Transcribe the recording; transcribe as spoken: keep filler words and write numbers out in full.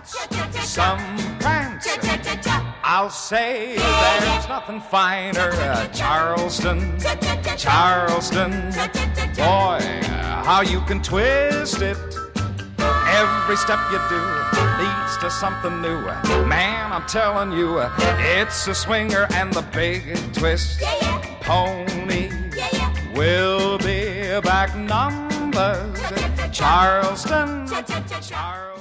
dance, some prance. I'll say there's nothing finer. Uh, Charleston, Charleston. Boy, how you can twist it. Every step you do leads to something new. Man, I'm telling you, it's a swinger and the big twist. Pony will be back numbers. Charleston, Charleston.